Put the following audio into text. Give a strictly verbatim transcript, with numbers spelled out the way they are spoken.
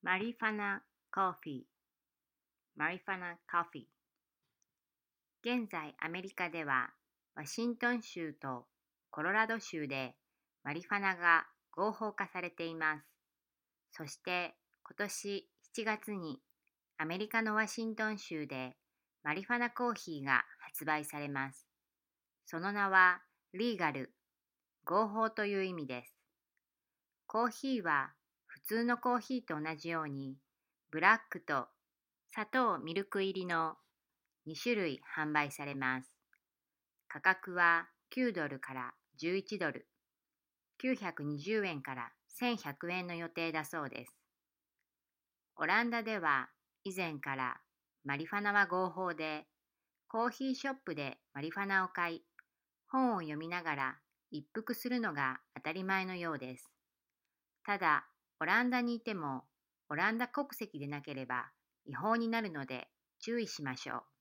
マリファナコーヒー、マリファナコーヒー。現在アメリカではワシントン州とコロラド州でマリファナが合法化されています。そして今年しちがつにアメリカのワシントン州でマリファナコーヒーが発売されます。その名はリーガル、合法という意味です。コーヒーは普通のコーヒーと同じようにブラックと砂糖ミルク入りのに種類販売されます。価格はきゅうドルからじゅういちドル、きゅうひゃくにじゅうえんからせんひゃくえんの予定だそうです。オランダでは以前からマリファナは合法で、コーヒーショップでマリファナを買い、本を読みながら一服するのが当たり前のようです。ただ、オランダにいても、オランダ国籍でなければ違法になるので注意しましょう。